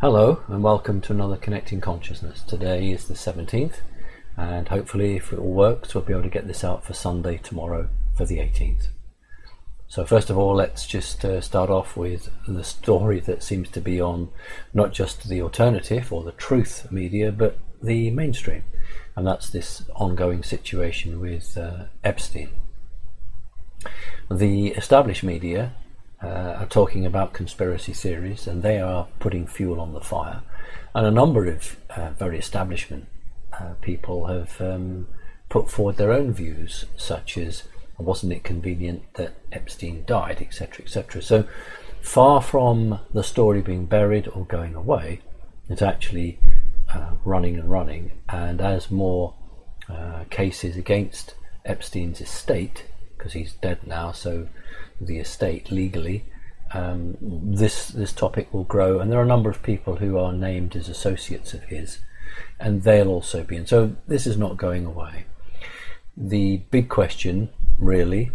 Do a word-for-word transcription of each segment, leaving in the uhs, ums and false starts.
Hello and welcome to another Connecting Consciousness. Today is the seventeenth and hopefully if it all works we'll be able to get this out for Sunday tomorrow for the eighteenth. So first of all, let's just uh, start off with the story that seems to be on not just the alternative or the truth media but the mainstream, and that's this ongoing situation with uh, Epstein. The established media Uh, are talking about conspiracy theories, and they are putting fuel on the fire, and a number of uh, very establishment uh, people have um, put forward their own views, such as wasn't it convenient that Epstein died, etc, etc. So far from the story being buried or going away, it's actually uh, running and running, and as more uh, cases against Epstein's estate, because he's dead now, so the estate legally, um, this this topic will grow, and there are a number of people who are named as associates of his, and they'll also be in. So this is not going away. The big question really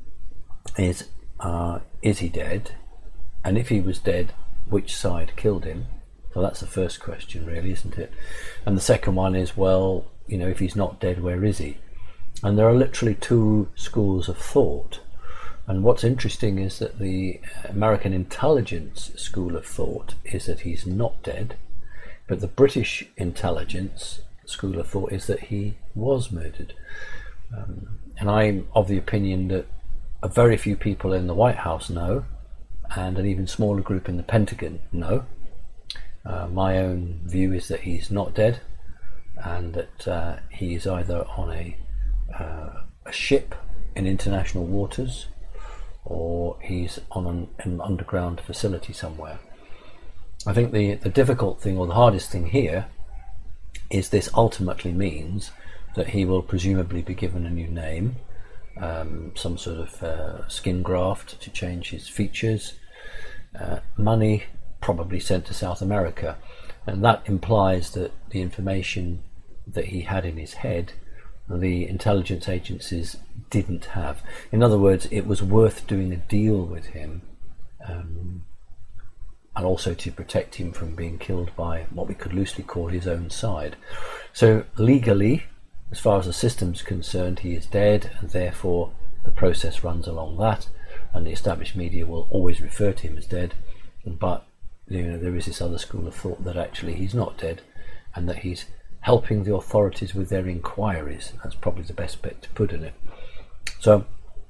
is, uh, is he dead? And if he was dead, which side killed him? So that's the first question really, isn't it? And the second one is, well, you know, if he's not dead, where is he? And there are literally two schools of thought. And what's interesting is that the American intelligence school of thought is that he's not dead, but the British intelligence school of thought is that he was murdered. Um, and I'm of the opinion that a very few people in the White House know, and an even smaller group in the Pentagon know. Uh, my own view is that he's not dead, and that uh, he is either on a, uh, a ship in international waters, or he's on an, an underground facility somewhere. I think the, the difficult thing, or the hardest thing here, is this ultimately means that he will presumably be given a new name, um, some sort of uh, skin graft to change his features, uh, money probably sent to South America, and that implies that the information that he had in his head the intelligence agencies didn't have. In other words, it was worth doing a deal with him, um, and also to protect him from being killed by what we could loosely call his own side. So legally, as far as the system's concerned, he is dead, and therefore the process runs along that, and the established media will always refer to him as dead. But you know, there is this other school of thought that actually he's not dead, and that he's helping the authorities with their inquiries. That's probably the best bit to put in it. So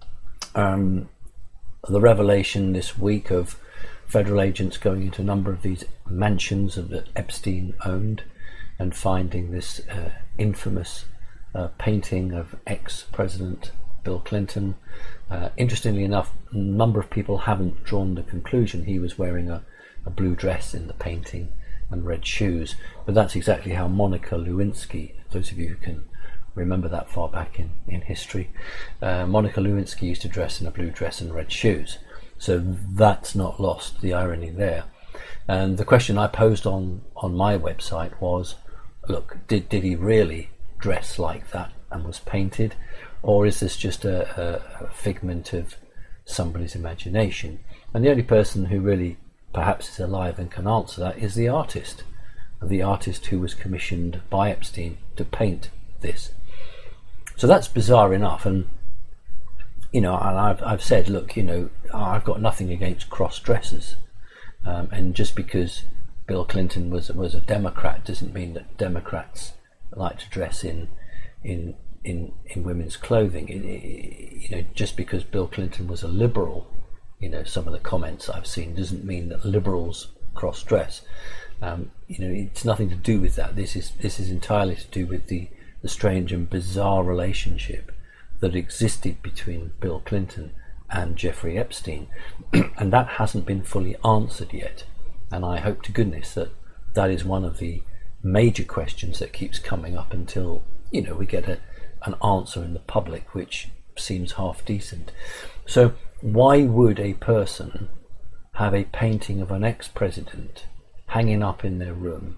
um, the revelation this week of federal agents going into a number of these mansions that Epstein owned and finding this uh, infamous uh, painting of ex-President Bill Clinton. Uh, interestingly enough, a number of people haven't drawn the conclusion he was wearing a, a blue dress in the painting and red shoes, but that's exactly how Monica Lewinsky, those of you who can remember that far back in, in history, uh, Monica Lewinsky used to dress in a blue dress and red shoes. So that's not lost, the irony there. And the question I posed on, on my website was, look, did, did he really dress like that and was painted, or is this just a, a, a figment of somebody's imagination? And the only person who really perhaps is alive and can answer that is the artist, the artist who was commissioned by Epstein to paint this. So that's bizarre enough, and you know, and I've I've said, look, you know, I've got nothing against cross-dressers, um, and just because Bill Clinton was was a Democrat doesn't mean that Democrats like to dress in in in in women's clothing. It, it, you know, just because Bill Clinton was a liberal, you know, some of the comments I've seen doesn't mean that liberals cross-dress. Um, you know, it's nothing to do with that. This is this is entirely to do with the, the strange and bizarre relationship that existed between Bill Clinton and Jeffrey Epstein, and that hasn't been fully answered yet. And I hope to goodness that that is one of the major questions that keeps coming up until, you know, we get a, an answer in the public which seems half decent. So why would a person have a painting of an ex-president hanging up in their room,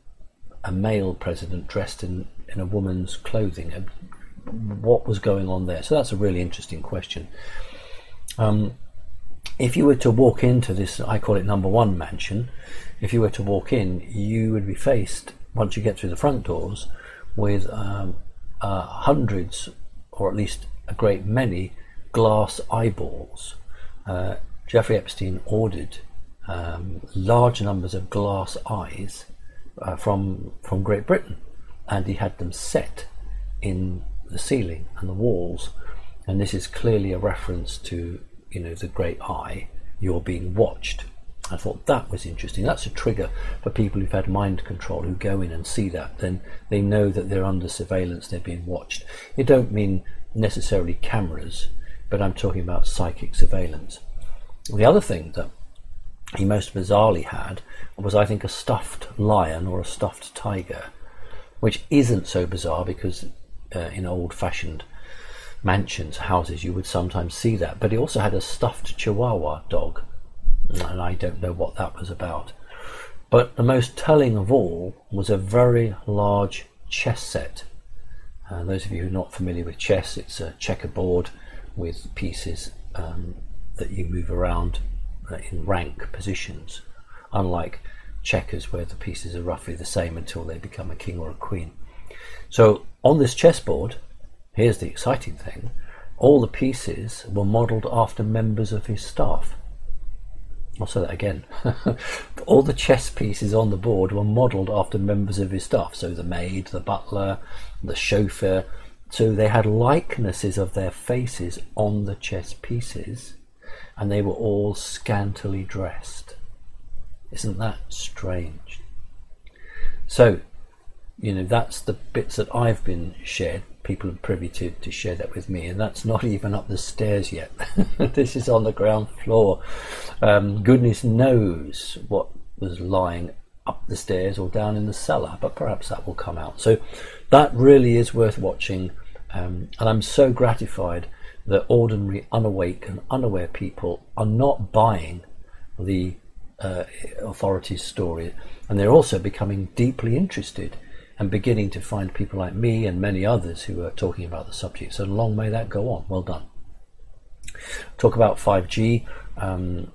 a male president dressed in, in a woman's clothing? What was going on there? So that's a really interesting question. Um, if you were to walk into this, I call it number one mansion, if you were to walk in, you would be faced, once you get through the front doors, with um, uh, hundreds, or at least a great many, glass eyeballs. Uh, Jeffrey Epstein ordered um, large numbers of glass eyes uh, from from Great Britain, and he had them set in the ceiling and the walls. And this is clearly a reference to, you know, the great eye. You're being watched. I thought that was interesting. That's a trigger for people who've had mind control, who go in and see that. Then they know that they're under surveillance, they're being watched. It don't mean necessarily cameras, but I'm talking about psychic surveillance. The other thing that he most bizarrely had was, I think, a stuffed lion or a stuffed tiger, which isn't so bizarre because uh, in old-fashioned mansions, houses, you would sometimes see that. But he also had a stuffed Chihuahua dog, and I don't know what that was about. But the most telling of all was a very large chess set. Uh, those of you who are not familiar with chess, it's a checkerboard with pieces um, that you move around uh, in rank positions, unlike checkers where the pieces are roughly the same until they become a king or a queen. So on this chessboard, here's the exciting thing, all the pieces were modelled after members of his staff. I'll say that again. All the chess pieces on the board were modelled after members of his staff. So the maid, the butler, the chauffeur. So they had likenesses of their faces on the chess pieces, and they were all scantily dressed. Isn't that strange? So, you know, that's the bits that I've been shared. People are privy to, to share that with me, and that's not even up the stairs yet. This is on the ground floor. Um, goodness knows what was lying up the stairs or down in the cellar, but perhaps that will come out. So that really is worth watching, um, and I'm so gratified that ordinary unawake and unaware people are not buying the uh, authorities' story, and they're also becoming deeply interested and beginning to find people like me and many others who are talking about the subject. So long may that go on. Well done. Talk about five G. Um,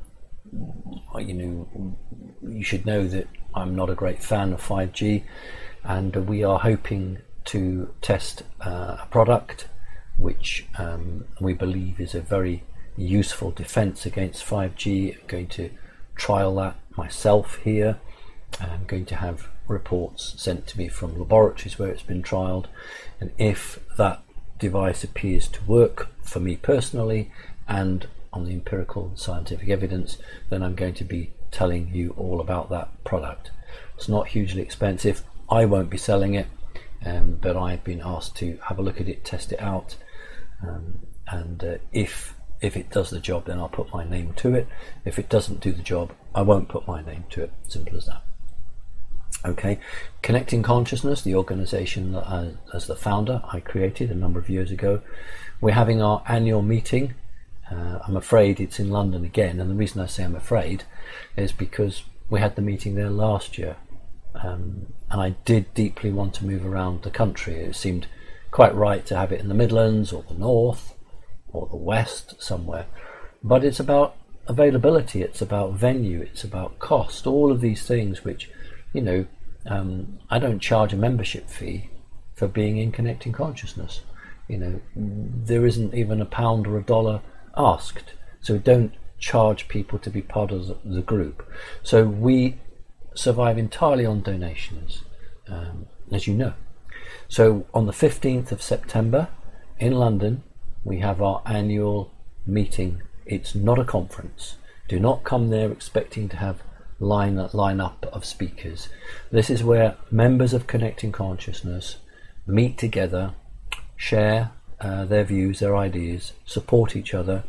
you know, you should know that I'm not a great fan of five G, and we are hoping to test uh, a product which um, we believe is a very useful defense against five G. I'm going to trial that myself here. I'm going to have reports sent to me from laboratories where it's been trialed, and if that device appears to work for me personally and on the empirical scientific evidence, then I'm going to be telling you all about that product. It's not hugely expensive. I won't be selling it, um, but I've been asked to have a look at it, test it out, um, and uh, if if it does the job, then I'll put my name to it. If it doesn't do the job, I won't put my name to it. Simple as that. Okay, Connecting Consciousness, the organization that I, as the founder, I created a number of years ago. We're having our annual meeting. Uh, I'm afraid it's in London again, and the reason I say I'm afraid is because we had the meeting there last year, um, and I did deeply want to move around the country. It seemed quite right to have it in the Midlands or the North or the West somewhere, but it's about availability, it's about venue, it's about cost, all of these things which, you know, um, I don't charge a membership fee for being in Connecting Consciousness. You know, there isn't even a pound or a dollar asked, so don't charge people to be part of the, the group. So we survive entirely on donations, um, as you know. So on the fifteenth of September in London, we have our annual meeting. It's not a conference. Do not come there expecting to have line line up of speakers. This is where members of Connecting Consciousness meet together, share uh, their views, their ideas, support each other,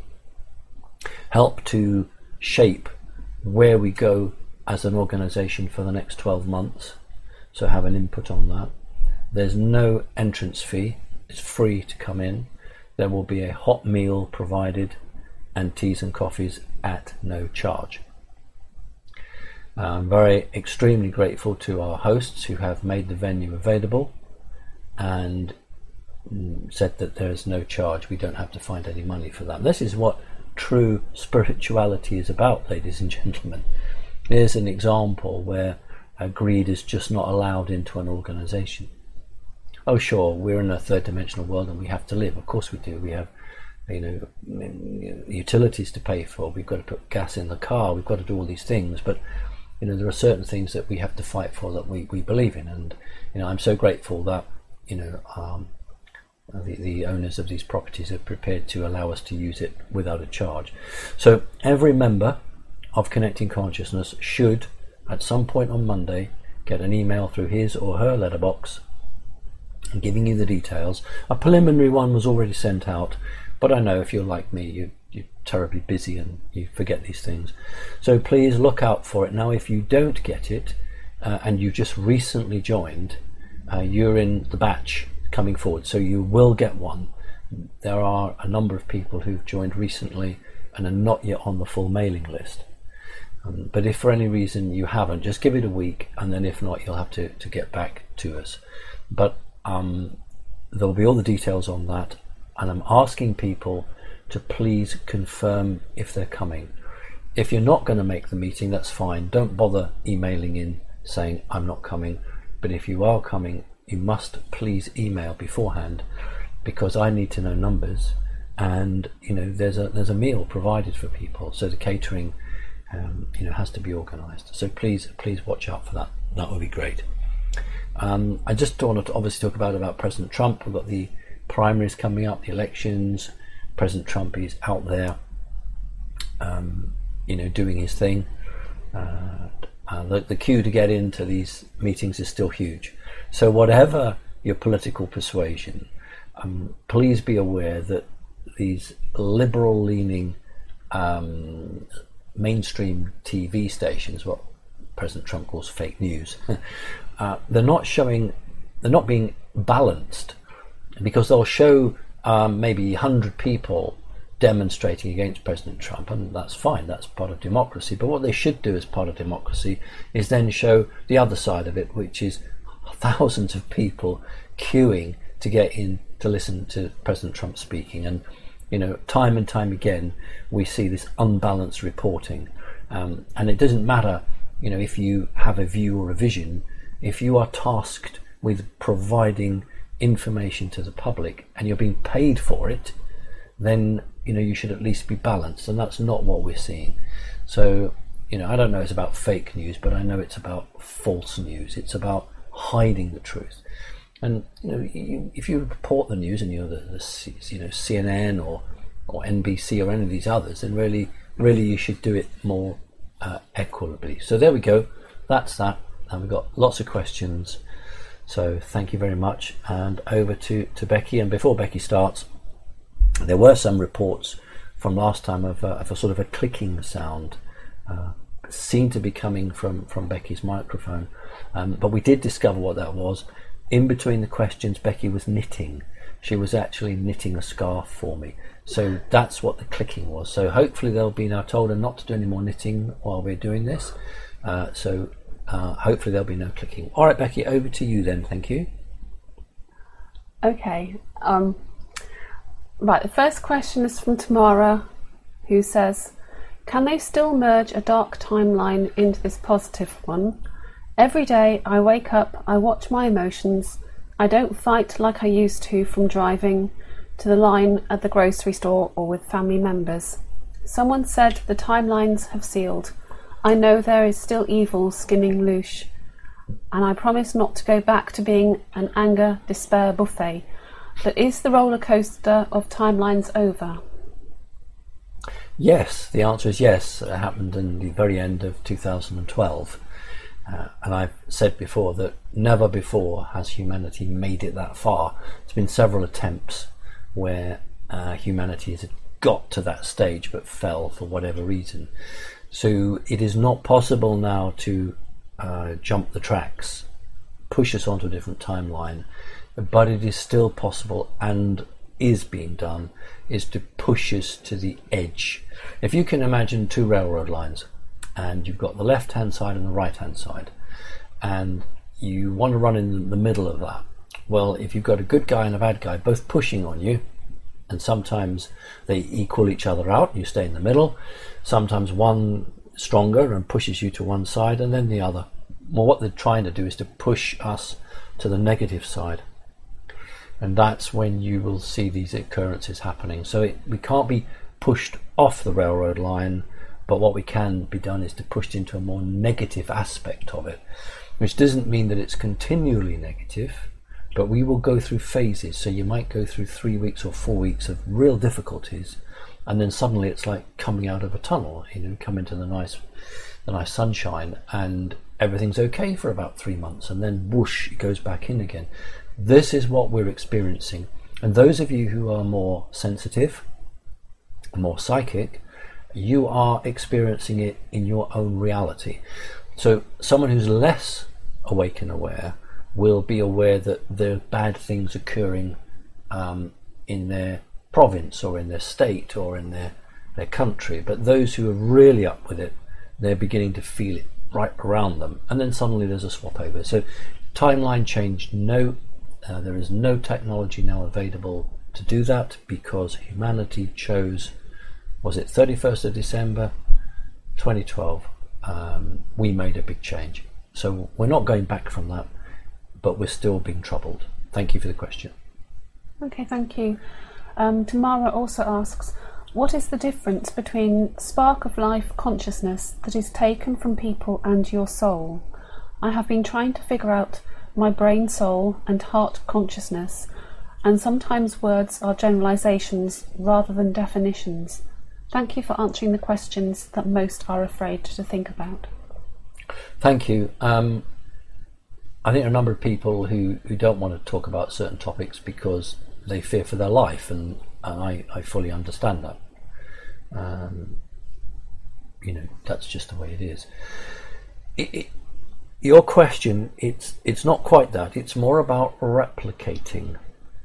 help to shape where we go as an organization for the next twelve months, so have an input on that. There's no entrance fee, it's free to come in. There will be a hot meal provided and teas and coffees at no charge. I'm very extremely grateful to our hosts who have made the venue available and said that there is no charge. We don't have to find any money for that. This is what true spirituality is about, ladies and gentlemen. Here's an example where uh, greed is just not allowed into an organization. Oh, sure, we're in a third dimensional world and we have to live. Of course we do. We have, you know, utilities to pay for. We've got to put gas in the car. We've got to do all these things. But, you know, there are certain things that we have to fight for that we, we believe in. And, you know, I'm so grateful that, you know, um, the, the owners of these properties are prepared to allow us to use it without a charge. So every member of Connecting Consciousness should, at some point on Monday, get an email through his or her letterbox giving you the details. A preliminary one was already sent out, but I know if you're like me, you, you're terribly busy and you forget these things. So please look out for it. Now, if you don't get it, uh, and you just recently joined, uh, you're in the batch coming forward, so you will get one. There are a number of people who've joined recently and are not yet on the full mailing list. Um, but if for any reason you haven't, just give it a week, and then if not, you'll have to, to get back to us. But Um, there'll be all the details on that, and I'm asking people to please confirm if they're coming. If you're not going to make the meeting, that's fine. Don't bother emailing in saying I'm not coming. But if you are coming, you must please email beforehand, because I need to know numbers, and you know there's a there's a meal provided for people, so the catering um, you know has to be organised. So please please watch out for that. That would be great. Um, I just want to obviously talk about about President Trump. We've got the primaries coming up, the elections. President Trump is out there, um, you know, doing his thing. Uh, uh, the, the queue to get into these meetings is still huge. So whatever your political persuasion, um, please be aware that these liberal-leaning um, mainstream T V stations, what President Trump calls fake news, uh, they're not showing, they're not being balanced, because they'll show um, maybe one hundred people demonstrating against President Trump, and that's fine, that's part of democracy. But what they should do as part of democracy is then show the other side of it, which is thousands of people queuing to get in to listen to President Trump speaking. And you know, time and time again we see this unbalanced reporting, um, and it doesn't matter, you know, if you have a view or a vision. If you are tasked with providing information to the public and you're being paid for it, then you know you should at least be balanced, and that's not what we're seeing. So you know, I don't know it's about fake news, but I know it's about false news. It's about hiding the truth. And you know, you, if you report the news and you're the, the you know C N N or or N B C or any of these others, then really, really you should do it more uh, equitably. So there we go. That's that. And we've got lots of questions. So thank you very much. And over to to Becky. And before Becky starts, there were some reports from last time of, uh, of a sort of a clicking sound. Uh, seemed to be coming from from Becky's microphone, um, but we did discover what that was. In between the questions, Becky was knitting. She was actually knitting a scarf for me. So that's what the clicking was. So hopefully they'll be, now told her not to do any more knitting while we're doing this. Uh, so uh, hopefully there'll be no clicking. All right, Becky, over to you then. Thank you. Okay. Um, right, the first question is from Tamara, who says, can they still merge a dark timeline into this positive one? Every day I wake up, I watch my emotions. I don't fight like I used to, from driving to the line at the grocery store or with family members. Someone said the timelines have sealed. I know there is still evil skimming loose, and I promise not to go back to being an anger, despair buffet. But is the roller coaster of timelines over? Yes, the answer is yes. It happened in the very end of two thousand twelve. Uh, and I've said before that never before has humanity made it that far. There's been several attempts where uh, humanity has got to that stage but fell for whatever reason. So it is not possible now to uh, jump the tracks, push us onto a different timeline, but it is still possible, and is being done, is to push us to the edge. If you can imagine two railroad lines, and you've got the left hand side and the right hand side, and you want to run in the middle of that. Well, if you've got a good guy and a bad guy both pushing on you, And sometimes they equal each other out, you stay in the middle. Sometimes one stronger and pushes you to one side, and then the other. Well, what they're trying to do is to push us to the negative side. And that's when you will see these occurrences happening. So it, we can't be pushed off the railroad line, but what we can be done is to push into a more negative aspect of it, which doesn't mean that it's continually negative, but we will go through phases. So you might go through three weeks or four weeks of real difficulties, and then suddenly it's like coming out of a tunnel, you know, come into the nice, the nice sunshine, and everything's okay for about three months, and then whoosh, it goes back in again. This is what we're experiencing. And those of you who are more sensitive, more psychic, you are experiencing it in your own reality. So someone who's less awake and aware will be aware that there are bad things occurring um, in their province or in their state or in their, their country. But those who are really up with it, they're beginning to feel it right around them. And then suddenly there's a swap over. So timeline change, no, uh, there is no technology now available to do that, because humanity chose, was it thirty-first of December twenty twelve, um, we made a big change. So we're not going back from that, but we're still being troubled. Thank you for the question. Okay, thank you. Um, Tamara also asks, what is the difference between spark of life consciousness that is taken from people and your soul? I have been trying to figure out my brain, soul and heart consciousness, and sometimes words are generalizations rather than definitions. Thank you for answering the questions that most are afraid to think about. Thank you. Um, I think there are a number of people who, who don't want to talk about certain topics because they fear for their life, and, and I, I fully understand that. Um, you know, that's just the way it is. It, it, your question, it's it's not quite that. It's more about replicating.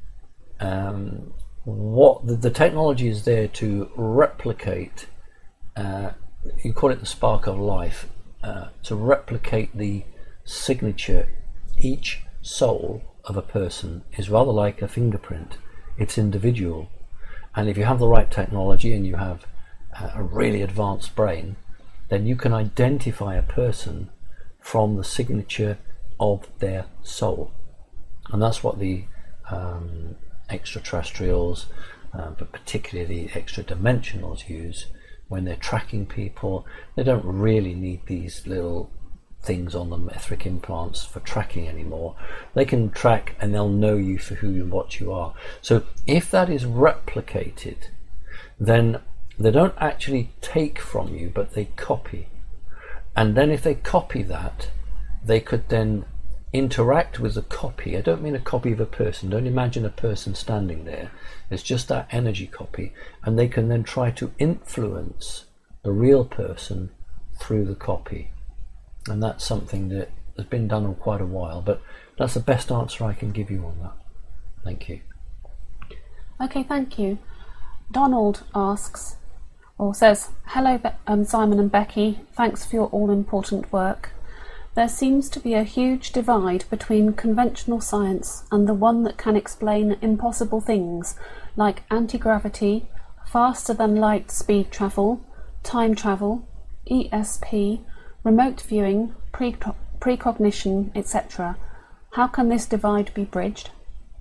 Um, what the, the technology is there to replicate. Uh, you call it the spark of life. Uh, to replicate the signature. Each soul of a person is rather like a fingerprint. It's individual, and if you have the right technology and you have uh, a really advanced brain, then you can identify a person from the signature of their soul. And that's what the um, extraterrestrials, uh, but particularly the extra dimensionals, use when they're tracking people. They don't really need these little things on them, etheric implants, for tracking anymore. They can track and they'll know you for who and what you are. So if that is replicated, then they don't actually take from you, but they copy. And then if they copy that, they could then interact with the copy. I don't mean a copy of a person. Don't imagine a person standing there. It's just that energy copy. And they can then try to influence the real person through the copy. And that's something that has been done for quite a while, but that's the best answer I can give you on that. Thank you. Okay, thank you. Donald asks, or says, hello um, Simon and Becky, thanks for your all-important work. There seems to be a huge divide between conventional science and the one that can explain impossible things like anti-gravity, faster than light speed travel, time travel, E S P, remote viewing, pre- precognition, et cetera. How can this divide be bridged?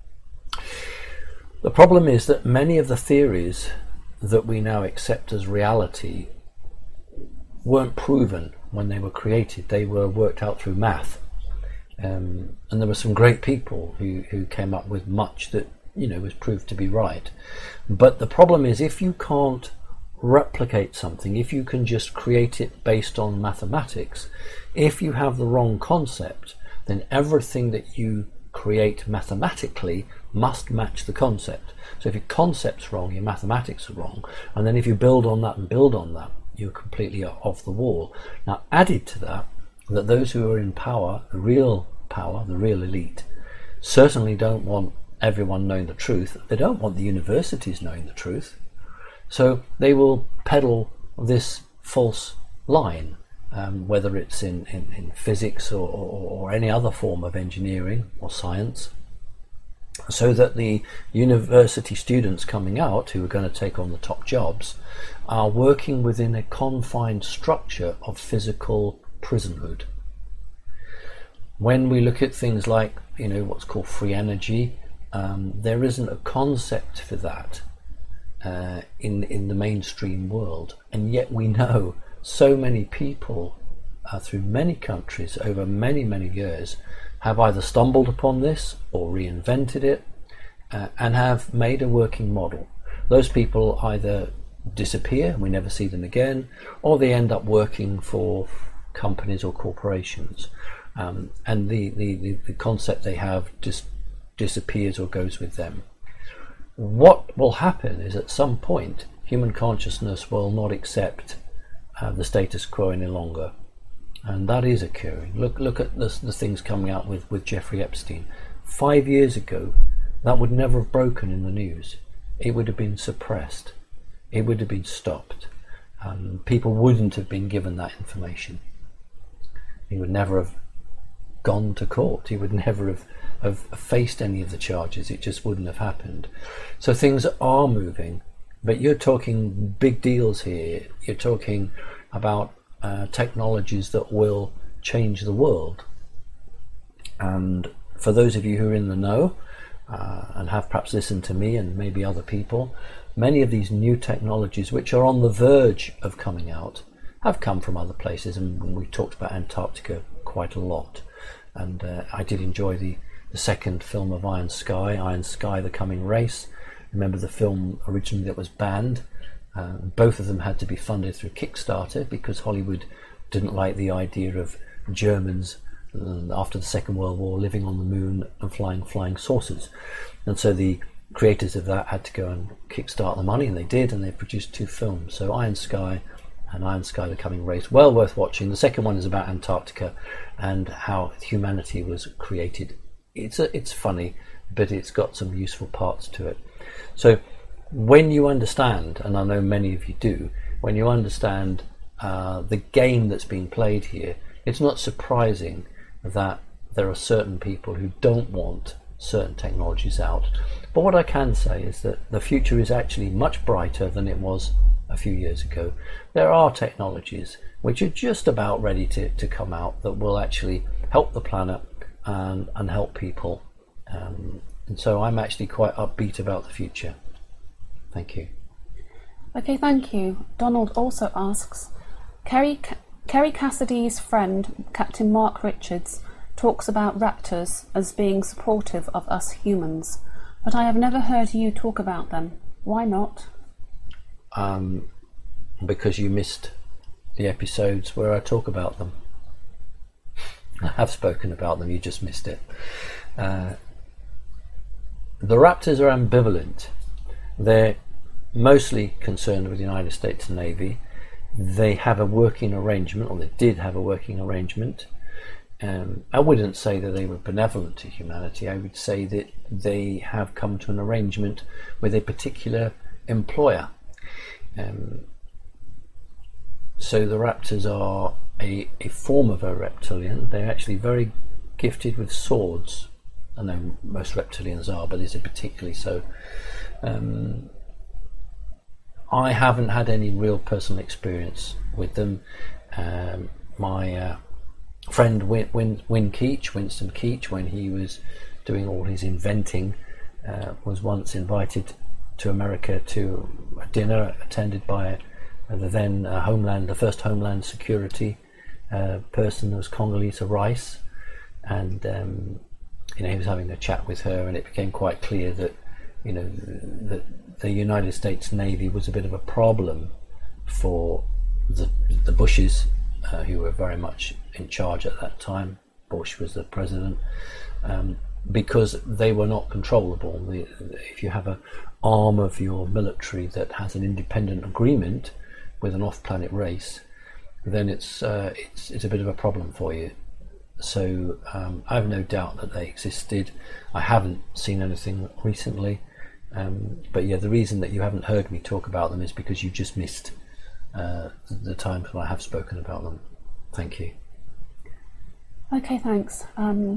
The problem is that many of the theories that we now accept as reality weren't proven when they were created. They were worked out through math. Um, and there were some great people who, who came up with much that, you know, was proved to be right. But the problem is, if you can't replicate something, if you can just create it based on mathematics, if you have the wrong concept, then everything that you create mathematically must match the concept. So if your concept's wrong, your mathematics are wrong, and then if you build on that and build on that, you're completely off the wall. Now, added to that, that those who are in power, the real power, the real elite, certainly don't want everyone knowing the truth. They don't want the universities knowing the truth. So they will peddle this false line, um, whether it's in, in, in physics or, or, or any other form of engineering or science. so that the university students coming out who are going to take on the top jobs are working within a confined structure of physical prisonhood. When we look at things like, you know, what's called free energy, um, there isn't a concept for that uh, in in the mainstream world, and yet we know so many people uh, through many countries over many many years have either stumbled upon this or reinvented it uh, and have made a working model. Those people either disappear, we never see them again, or they end up working for companies or corporations. Um, and the, the, the, the concept they have just disappears or goes with them. What will happen is at some point human consciousness will not accept uh, the status quo any longer, and that is occurring. Look look at the, the things coming out with, with Jeffrey Epstein. Five years ago that would never have broken in the news. It would have been suppressed. It would have been stopped. Um, people wouldn't have been given that information. He would never have gone to court. He would never have, have faced any of the charges. It just wouldn't have happened. So things are moving, but you're talking big deals here. You're talking about uh, technologies that will change the world. And for those of you who are in the know uh, and have perhaps listened to me and maybe other people, many of these new technologies which are on the verge of coming out have come from other places, and we talked about Antarctica quite a lot. And uh, I did enjoy the, the second film of Iron Sky, Iron Sky, The Coming Race. Remember the film originally that was banned? Uh, both of them had to be funded through Kickstarter because Hollywood didn't like the idea of Germans uh, after the Second World War living on the moon and flying flying saucers. And so the creators of that had to go and kickstart the money, and they did, and they produced two films. So Iron Sky and Iron Sky, The Coming Race, well worth watching. The second one is about Antarctica and how humanity was created. It's a, it's funny, but it's got some useful parts to it. So when you understand, and I know many of you do, when you understand uh, the game that's being played here, it's not surprising that there are certain people who don't want certain technologies out. But what I can say is that the future is actually much brighter than it was a few years ago. There are technologies which are just about ready to, to come out that will actually help the planet and, and help people. Um, and so I'm actually quite upbeat about the future. Thank you. Okay, thank you. Donald also asks, Kerry, Kerry Cassidy's friend, Captain Mark Richards, talks about raptors as being supportive of us humans, but I have never heard you talk about them. Why not? Um, because you missed the episodes where I talk about them. I have spoken about them, you just missed it. Uh, the raptors are ambivalent. They're mostly concerned with the United States Navy. They have a working arrangement, or they did have a working arrangement. Um, I wouldn't say that they were benevolent to humanity. I would say that they have come to an arrangement with a particular employer. Um, so the raptors are a, a form of a reptilian. They're actually very gifted with swords. I know most reptilians are, but these are particularly so. Um, I haven't had any real personal experience with them. Um, my uh, friend Win, Win, Win Keach, Winston Keach, when he was doing all his inventing, uh, was once invited to America to a dinner attended by the then uh, Homeland, the first Homeland Security uh, person, was Condoleezza Rice, and um, you know, he was having a chat with her, and it became quite clear that, you know, that the United States Navy was a bit of a problem for the, the Bushes, uh, who were very much in charge at that time. Bush was the president, um, because they were not controllable. The, if you have an arm of your military that has an independent agreement with an off-planet race, then it's uh, it's it's a bit of a problem for you. So um, I have no doubt that they existed. I haven't seen anything recently, um, but yeah, the reason that you haven't heard me talk about them is because you just missed uh, the times when I have spoken about them. Thank you. Okay, thanks. Um,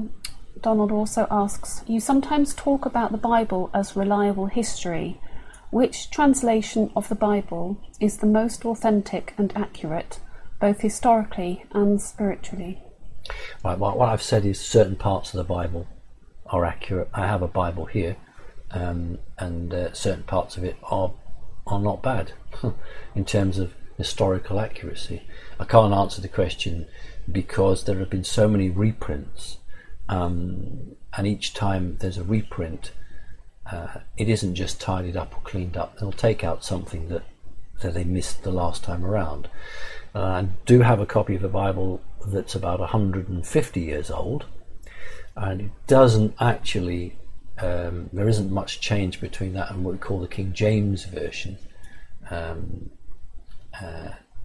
Donald also asks, you sometimes talk about the Bible as reliable history. Which translation of the Bible is the most authentic and accurate, both historically and spiritually? Right, well, what I've said is certain parts of the Bible are accurate. I have a Bible here, um, and uh, certain parts of it are are not bad in terms of historical accuracy. I can't answer the question because there have been so many reprints, um, and each time there's a reprint, uh, it isn't just tidied up or cleaned up. They'll take out something that, that they missed the last time around. Uh, I do have a copy of the Bible that's about one hundred fifty years old, and it doesn't actually, um, there isn't much change between that and what we call the King James Version, um, uh,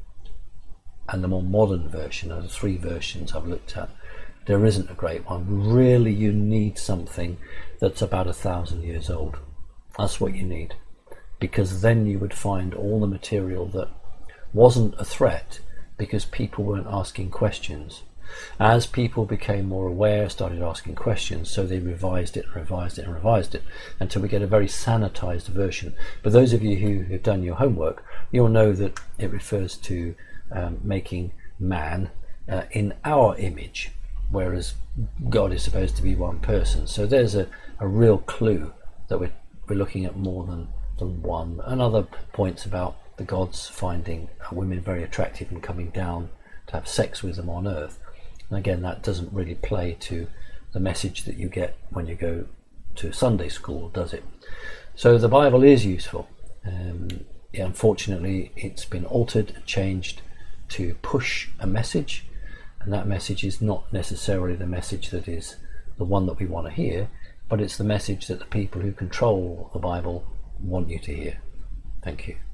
and the more modern version. Of the three versions I've looked at, there isn't a great one. Really, you need something that's about a thousand years old. That's what you need, because then you would find all the material that wasn't a threat because people weren't asking questions. As people became more aware, started asking questions, so they revised it and revised it and revised it until we get a very sanitized version. But those of you who have done your homework, you'll know that it refers to um, making man uh, in our image, whereas God is supposed to be one person. So there's a, a real clue that we're, we're looking at more than, than one. And other points about the gods finding women very attractive and coming down to have sex with them on earth. And again, that doesn't really play to the message that you get when you go to Sunday school, does it? So the Bible is useful. Um, yeah, unfortunately, it's been altered and changed to push a message, and that message is not necessarily the message that is the one that we want to hear, but it's the message that the people who control the Bible want you to hear. Thank you.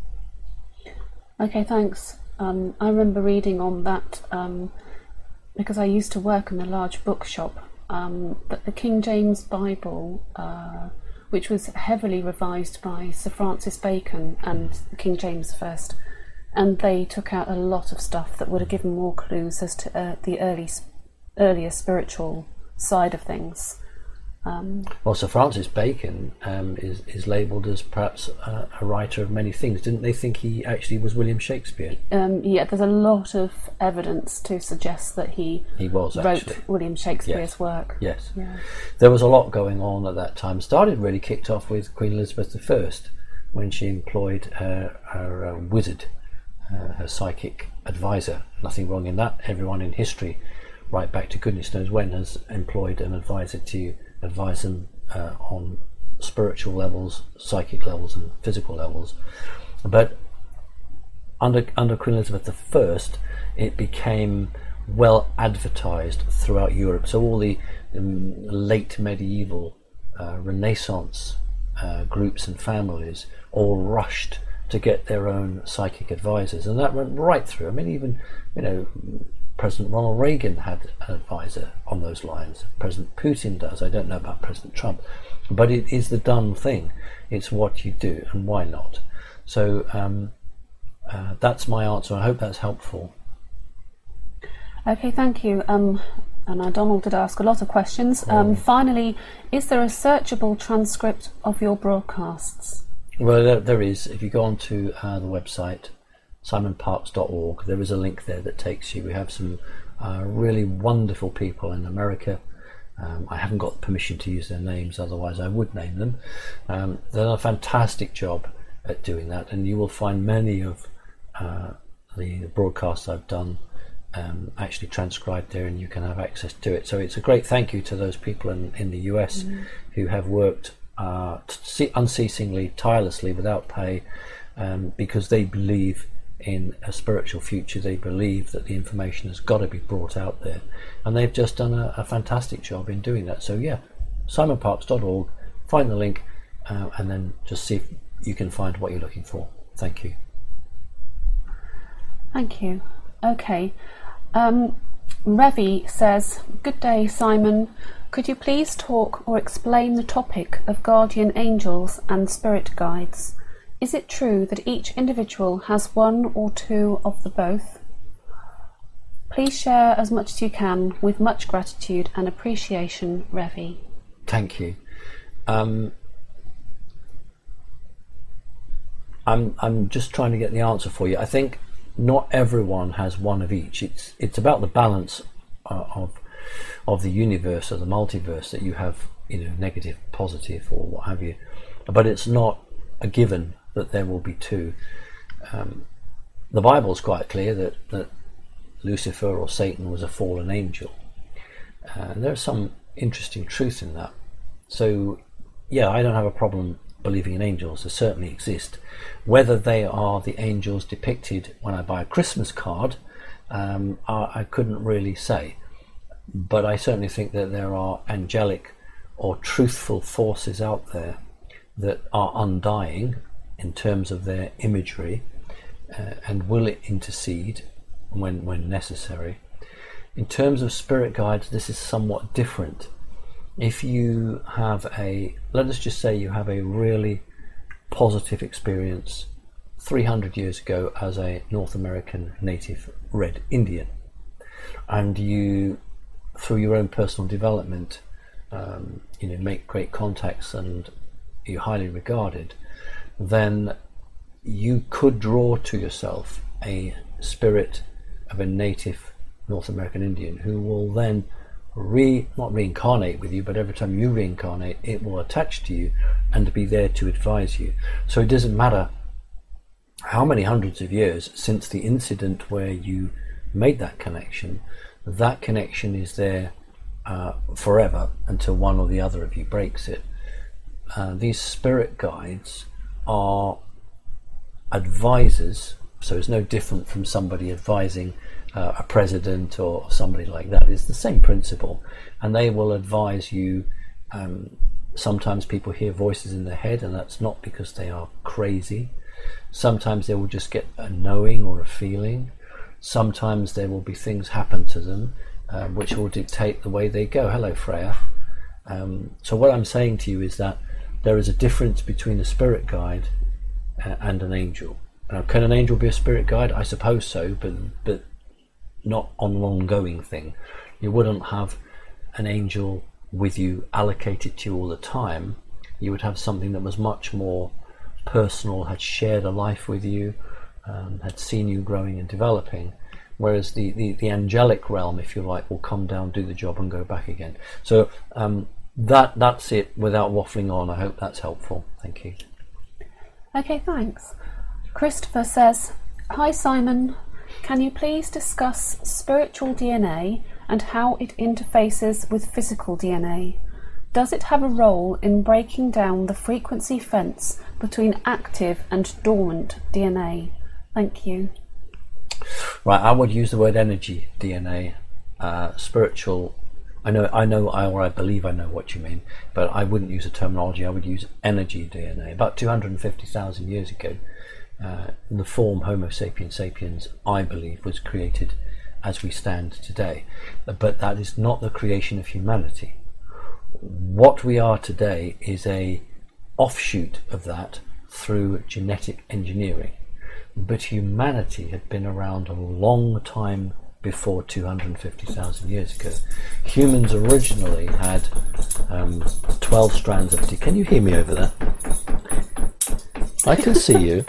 Okay, thanks. Um, I remember reading on that, um, because I used to work in a large bookshop, um, that the King James Bible, uh, which was heavily revised by Sir Francis Bacon and King James first, and they took out a lot of stuff that would have given more clues as to uh, the early, earlier spiritual side of things. Um, well, Sir Francis Bacon um, is, is labelled as perhaps a, a writer of many things. Didn't they think he actually was William Shakespeare? Um, yeah, there's a lot of evidence to suggest that he, he was wrote actually. William Shakespeare's yes. work. Yes. Yeah. There was a lot going on at that time. Started really kicked off with Queen Elizabeth the First when she employed her, her uh, wizard, uh, her psychic advisor. Nothing wrong in that. Everyone in history, right back to goodness knows when, has employed an advisor to advise them uh, on spiritual levels, psychic levels and physical levels. But under under Queen Elizabeth the First, it became well advertised throughout Europe. So all the um, late medieval uh, Renaissance uh, groups and families all rushed to get their own psychic advisors, and that went right through. I mean, even, you know, President Ronald Reagan had an advisor on those lines. President Putin does. I don't know about President Trump, but it is the done thing. It's what you do, and why not? So um, uh, that's my answer. I hope that's helpful. Okay, thank you. Um, and uh, Donald did ask a lot of questions. Um, finally, is there a searchable transcript of your broadcasts? Well, there, there is. If you go onto uh, the website, simon parkes dot org, there is a link there that takes you. We have some uh, really wonderful people in America. Um, I haven't got permission to use their names, otherwise I would name them. Um, they've done a fantastic job at doing that, and you will find many of uh, the broadcasts I've done um, actually transcribed there, and you can have access to it. So it's a great thank you to those people in, in the U S mm. who have worked uh, unceasingly, tirelessly, without pay, um, because they believe in a spiritual future. They believe that the information has got to be brought out there, and they've just done a, a fantastic job in doing that. So yeah, simon parkes dot org, find the link, uh, and then just see if you can find what you're looking for. Thank you. Thank you. Okay. Um, Revi says, good day, Simon. Could you please talk or explain the topic of guardian angels and spirit guides? Is it true that each individual has one or two of the both? Please share as much as you can. With much gratitude and appreciation, Revi. Thank you. Um, I'm I'm just trying to get the answer for you. I think not everyone has one of each. It's it's about the balance uh, of of the universe or the multiverse, that you have, you know, negative, positive, or what have you. But it's not a given that there will be two. Um, the Bible's quite clear that, that Lucifer or Satan was a fallen angel. Uh, and there's some interesting truth in that. So, yeah, I don't have a problem believing in angels. They certainly exist. Whether they are the angels depicted when I buy a Christmas card, um, I, I couldn't really say. But I certainly think that there are angelic or truthful forces out there that are undying in terms of their imagery, uh, and will intercede when when necessary. In terms of spirit guides, this is somewhat different. If you have a, let us just say you have a really positive experience three hundred years ago as a North American native Red Indian, and you, through your own personal development, um, you know, make great contacts and you're highly regarded, then you could draw to yourself a spirit of a native North American Indian who will then re not reincarnate with you, but every time you reincarnate, it will attach to you and be there to advise you. So it doesn't matter how many hundreds of years since the incident where you made that connection, that connection is there uh, forever until one or the other of you breaks it. Uh, these spirit guides are advisors, so it's no different from somebody advising uh, a president or somebody like that. It's the same principle, and they will advise you. Um, sometimes people hear voices in their head, and that's not because they are crazy. Sometimes they will just get a knowing or a feeling. Sometimes there will be things happen to them uh, which will dictate the way they go. Hello, Freya. Um, so what I'm saying to you is that there is a difference between a spirit guide uh, and an angel. Now, can an angel be a spirit guide? I suppose so, but but not on an ongoing thing. You wouldn't have an angel with you allocated to you all the time. You would have something that was much more personal, had shared a life with you, um, had seen you growing and developing, whereas the, the, the angelic realm, if you like, will come down, do the job and go back again. So um, that that's it without waffling on. I hope that's helpful. Thank you. Okay, thanks. Christopher says, "Hi Simon, can you please discuss spiritual D N A and how it interfaces with physical D N A? Does it have a role in breaking down the frequency fence between active and dormant D N A? Thank you." Right, I would use the word energy D N A. Uh, spiritual, I know, I know, I, or I believe I know what you mean, but I wouldn't use a terminology. I would use energy D N A. About two hundred fifty thousand years ago, uh, the form Homo sapiens sapiens, I believe, was created as we stand today. But that is not the creation of humanity. What we are today is a offshoot of that through genetic engineering. But humanity had been around a long time before two hundred fifty thousand years ago. Humans originally had um, twelve strands of D N A. Can you hear me over there? I can see you.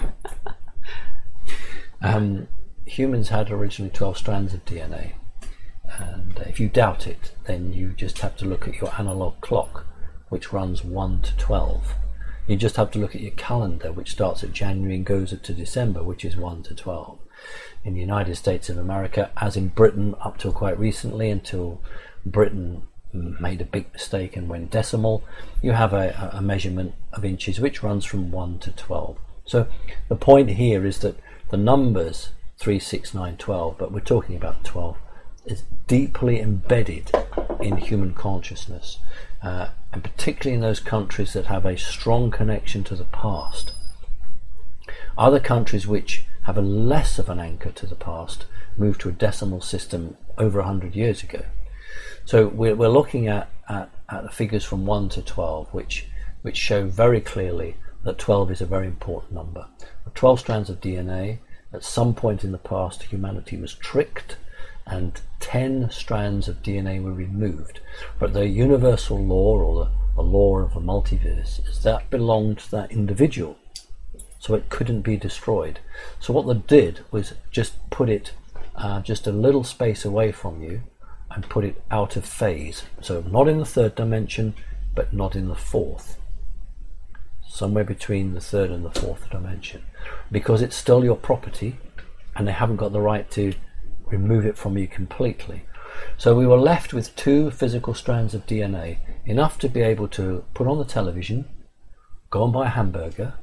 Um, humans had originally twelve strands of D N A. And if you doubt it, then you just have to look at your analog clock, which runs one to twelve. You just have to look at your calendar, which starts at January and goes up to December, which is one to twelve. In the United States of America, as in Britain up till quite recently, until Britain made a big mistake and went decimal, you have a, a measurement of inches which runs from one to twelve. So the point here is that the numbers three, six, nine, twelve, but we're talking about twelve, is deeply embedded in human consciousness, uh, and particularly in those countries that have a strong connection to the past. Other countries which have a less of an anchor to the past moved to a decimal system over one hundred years ago. So we're, we're looking at, at, at the figures from one to twelve, which, which show very clearly that twelve is a very important number. twelve strands of D N A. At some point in the past, humanity was tricked and ten strands of D N A were removed. But the universal law, or the, the law of the multiverse, is that belonged to that individual, so it couldn't be destroyed. So what they did was just put it uh, just a little space away from you and put it out of phase. So not in the third dimension, but not in the fourth. Somewhere between the third and the fourth dimension, because it's still your property and they haven't got the right to remove it from you completely. So we were left with two physical strands of D N A, enough to be able to put on the television, go and buy a hamburger,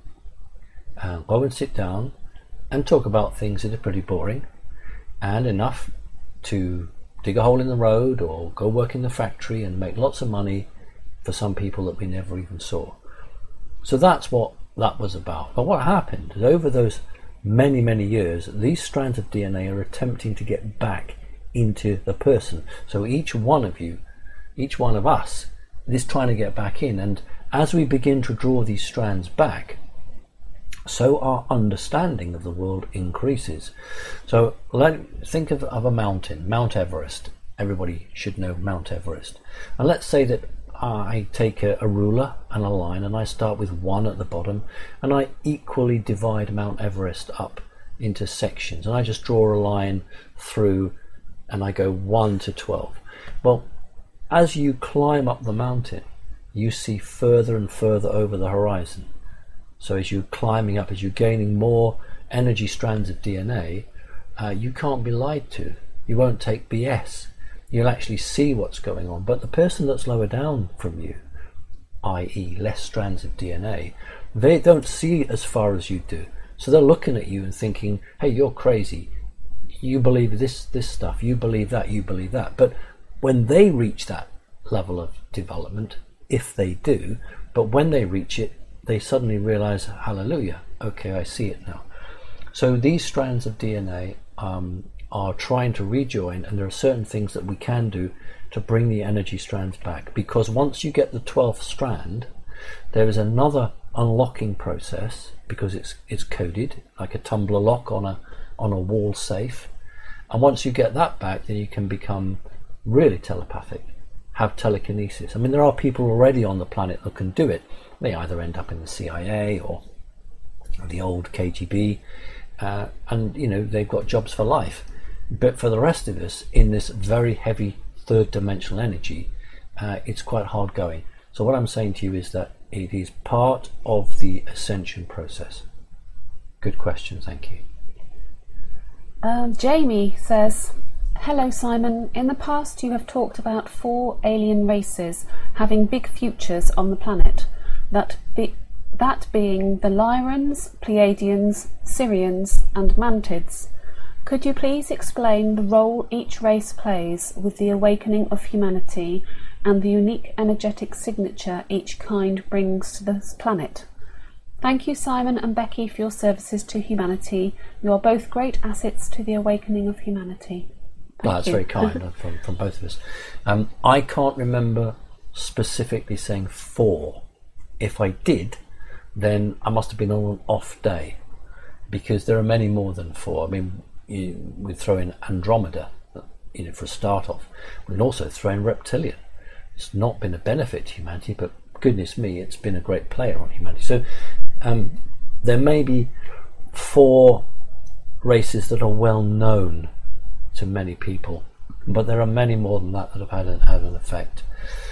and go and sit down and talk about things that are pretty boring, and enough to dig a hole in the road or go work in the factory and make lots of money for some people that we never even saw. So that's what that was about. But what happened is, over those many, many years, these strands of D N A are attempting to get back into the person. So each one of you, each one of us, is trying to get back in. And as we begin to draw these strands back, so our understanding of the world increases. So let think of, of a mountain, Mount Everest. Everybody should know Mount Everest. And let's say that I take a, a ruler and a line, and I start with one at the bottom, and I equally divide Mount Everest up into sections, and I just draw a line through, and I go one to twelve. Well, as you climb up the mountain, you see further and further over the horizon. So as you're climbing up, as you're gaining more energy strands of D N A, uh, you can't be lied to. You won't take B S. You'll actually see what's going on. But the person that's lower down from you, that is less strands of D N A, they don't see as far as you do. So they're looking at you and thinking, hey, you're crazy. You believe this, this stuff. You believe that. You believe that. But when they reach that level of development, if they do, but when they reach it, they suddenly realize, hallelujah, okay, I see it now. So these strands of D N A um, are trying to rejoin, and there are certain things that we can do to bring the energy strands back, because once you get the twelfth strand, there is another unlocking process, because it's it's coded like a tumbler lock on a on a wall safe, and once you get that back, then you can become really telepathic, have telekinesis. I mean, there are people already on the planet that can do it. They either end up in the C I A or the old K G B, uh, and you know, they've got jobs for life. But for the rest of us, in this very heavy third dimensional energy, uh, it's quite hard going. So what I'm saying to you is that it is part of the ascension process. Good question, thank you. Um, Jamie says, hello Simon, in the past you have talked about four alien races having big futures on the planet, that, be, that being the Lyrans, Pleiadians, Syrians and Mantids. Could you please explain the role each race plays with the awakening of humanity and the unique energetic signature each kind brings to this planet? Thank you, Simon and Becky, for your services to humanity. You are both great assets to the awakening of humanity. Thank well, that's you. very kind from, from both of us. Um, I can't remember specifically saying four. If I did, then I must have been on an off day, because there are many more than four. I mean, you, we throw in Andromeda, you know, for a start off. We can also throw in Reptilian. It's not been a benefit to humanity, but goodness me, it's been a great player on humanity. So um, there may be four races that are well known to many people, but there are many more than that that have had an, had an effect.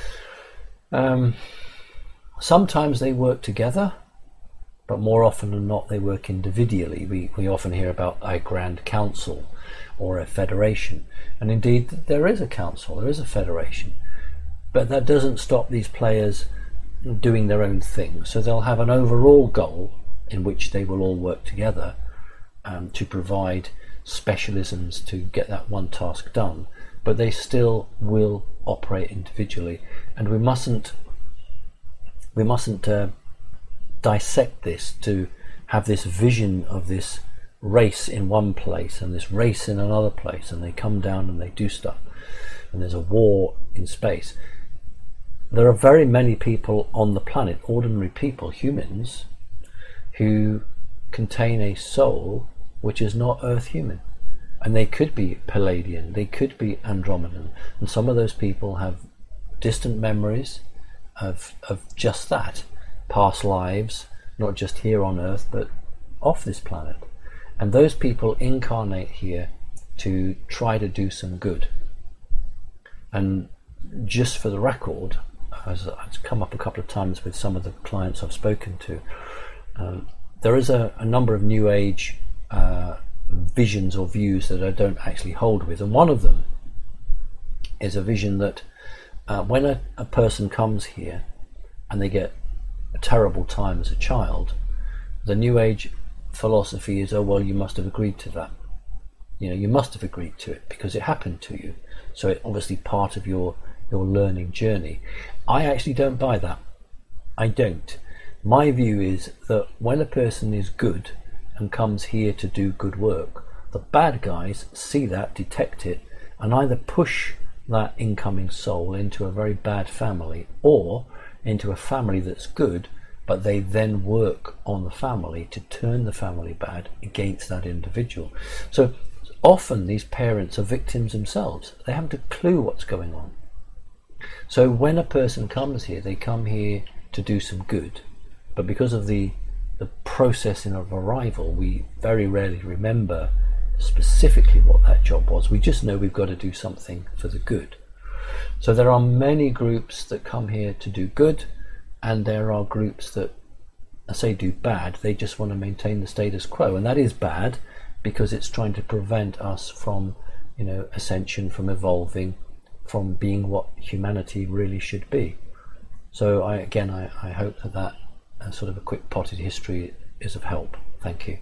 Um, sometimes they work together, but more often than not they work individually. We, we often hear about a grand council or a federation, and indeed there is a council, there is a federation, but that doesn't stop these players doing their own thing. So they'll have an overall goal in which they will all work together um, to provide specialisms to get that one task done, but they still will operate individually, and we mustn't we mustn't uh, dissect this to have this vision of this race in one place and this race in another place, and they come down and they do stuff and there's a war in space. There are very many people on the planet, ordinary people, humans, who contain a soul which is not Earth human. and they could be Palladian, they could be Andromedan, and some of those people have distant memories of of just that, past lives, not just here on Earth but off this planet, and those people incarnate here to try to do some good. And just for the record, as it's come up a couple of times with some of the clients I've spoken to, um, there is a, a number of New Age uh, visions or views that I don't actually hold with, and one of them is a vision that uh, when a, a person comes here and they get a terrible time as a child, the New Age philosophy is, oh well, you must have agreed to that. You know, you must have agreed to it because it happened to you. So it's obviously part of your your learning journey. I actually don't buy that. I don't. My view is that when a person is good and comes here to do good work, the bad guys see that, detect it, and either push that incoming soul into a very bad family or into a family that's good, but they then work on the family to turn the family bad against that individual. So often these parents are victims themselves. They haven't a clue what's going on. So when a person comes here, they come here to do some good, but because of the the processing of arrival, we very rarely remember specifically what that job was. We just know we've got to do something for the good. So there are many groups that come here to do good, and there are groups that, I say, do bad. They just want to maintain the status quo, and that is bad because it's trying to prevent us from, you know, ascension, from evolving, from being what humanity really should be. So I again I, I hope that that uh, sort of a quick potted history is of help. Thank you.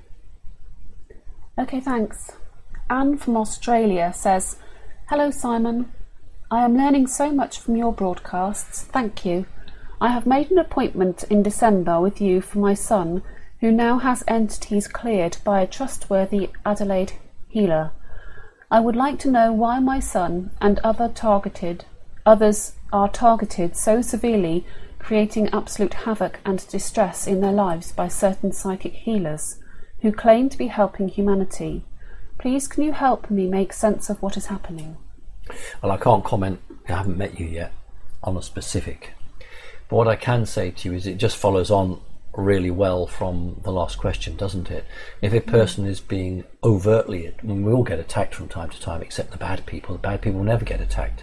Okay, thanks. Anne from Australia says, hello Simon, I am learning so much from your broadcasts, thank you. I have made an appointment in December with you for my son, who now has entities cleared by a trustworthy Adelaide healer. I would like to know why my son and other targeted others are targeted so severely, creating absolute havoc and distress in their lives by certain psychic healers who claim to be helping humanity. Please can you help me make sense of what is happening? Well, I can't comment, I haven't met you yet, on a specific. But what I can say to you is it just follows on really well from the last question, doesn't it? If a person is being overtly, I mean, we all get attacked from time to time, except the bad people. The bad people never get attacked.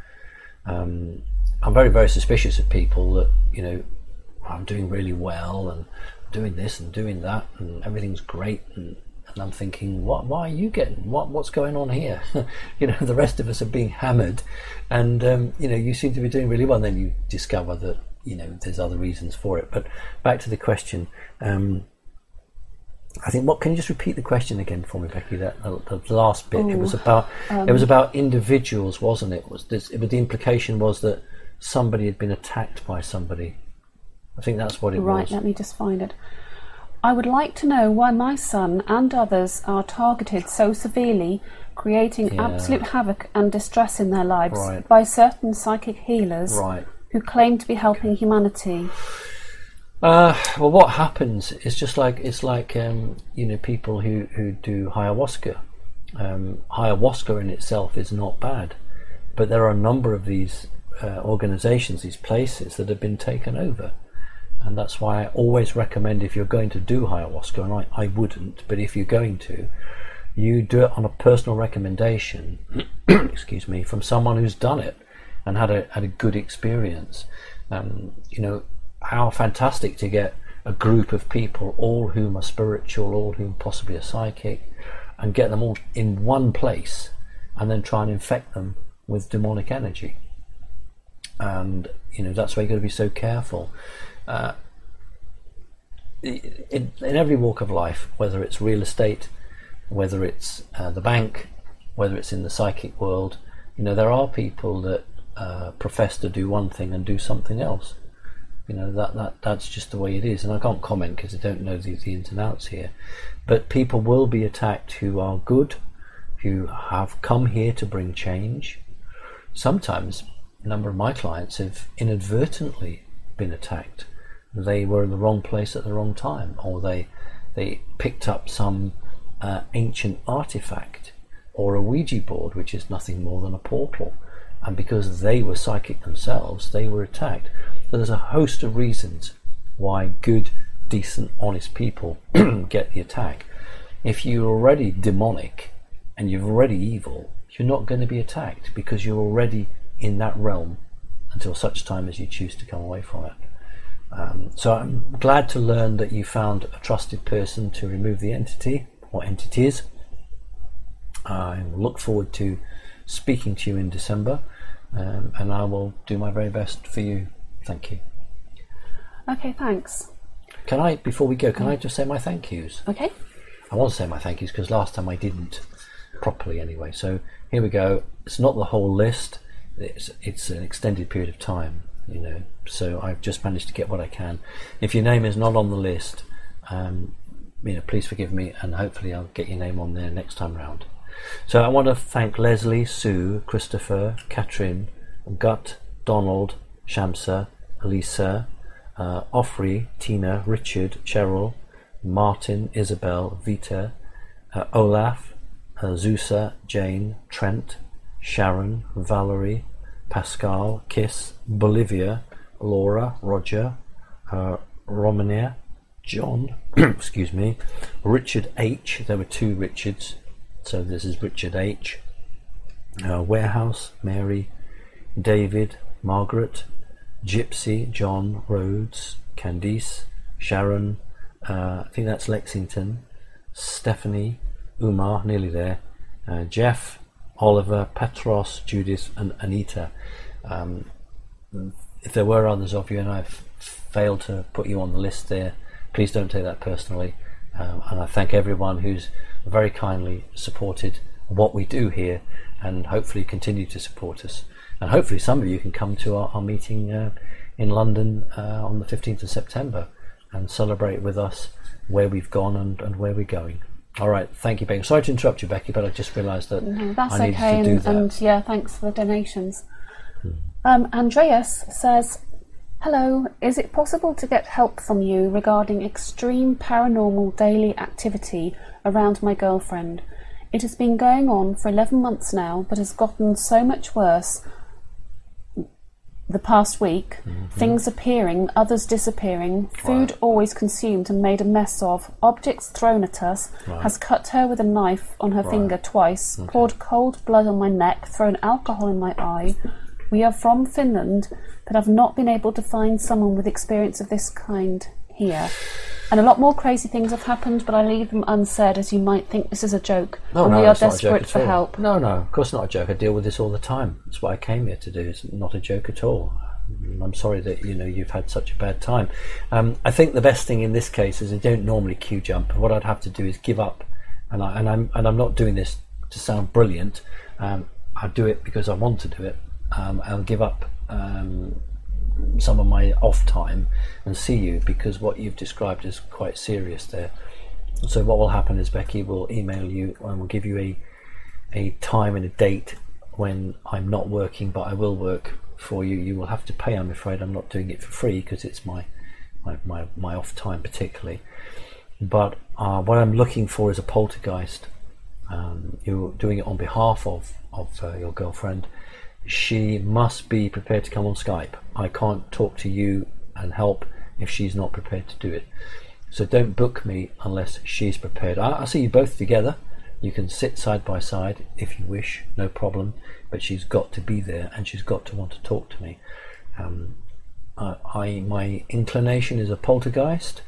Um, I'm very, very suspicious of people that, you know, I'm doing really well and doing this and doing that and everything's great, and, and I'm thinking, what? Why are you getting? What? What's going on here? You know, the rest of us are being hammered, and um, you know, you seem to be doing really well. And then you discover that, you know, there's other reasons for it. But back to the question. Um, I think, what, can you just repeat the question again for me, Becky? That the, the last bit. Ooh, it was about um, it was about individuals, wasn't it? Was this? It was, the implication was that somebody had been attacked by somebody. I think that's what it right, was. Right. Let me just find it. I would like to know why my son and others are targeted so severely, creating yeah. absolute havoc and distress in their lives right. by certain psychic healers right. who claim to be helping humanity. Uh, well, what happens is just like it's like um, you know, people who, who do ayahuasca. Um, ayahuasca in itself is not bad, but there are a number of these uh, organisations, these places that have been taken over, and that's why I always recommend, if you're going to do ayahuasca, and I, I wouldn't, but if you're going to, you do it on a personal recommendation. excuse me, from someone who's done it and had a had a good experience. Um, you know. How fantastic to get a group of people, all whom are spiritual, all whom possibly are psychic, and get them all in one place and then try and infect them with demonic energy. And, you know, that's why you've got to be so careful. Uh, in, in every walk of life, whether it's real estate, whether it's uh, the bank, whether it's in the psychic world, you know, there are people that uh, profess to do one thing and do something else. You know, that, that that's just the way it is, and I can't comment because I don't know the, the ins and outs here. But people will be attacked who are good, who have come here to bring change. Sometimes a number of my clients have inadvertently been attacked. They were in the wrong place at the wrong time, or they they picked up some uh, ancient artifact or a Ouija board, which is nothing more than a portal. And because they were psychic themselves, they were attacked. So there's a host of reasons why good, decent, honest people get the attack. If you're already demonic and you're already evil, you're not going to be attacked because you're already in that realm until such time as you choose to come away from it. Um, so I'm glad to learn that you found a trusted person to remove the entity or entities. I look forward to speaking to you in December, um, and I will do my very best for you. Thank you. Okay, thanks. Can I, before we go, can I just say my thank yous? Okay. I want to say my thank yous because last time I didn't properly anyway. So here we go. It's not the whole list. It's it's an extended period of time, you know. So I've just managed to get what I can. If your name is not on the list, um, you know, please forgive me, and hopefully I'll get your name on there next time round. So I want to thank Leslie, Sue, Christopher, Catherine, Gut, Donald, Shamsa, Elisa, uh, Offrey, Tina, Richard, Cheryl, Martin, Isabel, Vita, uh, Olaf, uh, Zusa, Jane, Trent, Sharon, Valerie, Pascal, Kiss, Bolivia, Laura, Roger, uh, Romania, John, excuse me, Richard H. There were two Richards, so this is Richard H. Uh, Warehouse, Mary, David, Margaret, Gypsy, John, Rhodes, Candice, Sharon, uh, I think that's Lexington, Stephanie, Umar, nearly there, uh, Jeff, Oliver, Petros, Judith, and Anita. Um, if there were others of you and I've failed to put you on the list there, please don't take that personally. Um, and I thank everyone who's very kindly supported what we do here and hopefully continue to support us. And hopefully some of you can come to our, our meeting uh, in London uh, on the fifteenth of September and celebrate with us where we've gone and, and where we're going. All right, thank you, Becky. Sorry to interrupt you, Becky, but I just realised that no, that's I needed okay, to do and, that. and yeah, thanks for the donations. Hmm. Um, Andreas says, hello, is it possible to get help from you regarding extreme paranormal daily activity around my girlfriend? It has been going on for eleven months now, but has gotten so much worse the past week. Mm-hmm. Things appearing, others disappearing, food right. always consumed and made a mess of, objects thrown at us, right. has cut her with a knife on her right. finger twice, okay. poured cold blood on my neck, thrown alcohol in my eye. We are from Finland, but have not been able to find someone with experience of this kind here. And a lot more crazy things have happened, but I leave them unsaid, as you might think this is a joke. No, and no, we are it's not a joke desperate at for all. help. No, no, of course not a joke. I deal with this all the time. That's what I came here to do. It's not a joke at all. I'm sorry that you know you've had such a bad time. Um, I think the best thing in this case is I don't normally queue jump. What I'd have to do is give up, and I and I'm and I'm not doing this to sound brilliant. Um, I do it because I want to do it. Um, I'll give up um, some of my off time and see you, because what you've described is quite serious there. So what will happen is Becky will email you and will give you a a time and a date when I'm not working, but I will work for you. You will have to pay, I'm afraid. I'm not doing it for free because it's my my, my, my off time particularly. But uh, what I'm looking for is a poltergeist. Um, you're doing it on behalf of, of uh, your girlfriend. She must be prepared to come on Skype. I can't talk to you and help if she's not prepared to do it. So don't book me unless she's prepared. I, I'll see you both together. You can sit side by side if you wish, no problem. But she's got to be there and she's got to want to talk to me. Um, I, I my inclination is a poltergeist,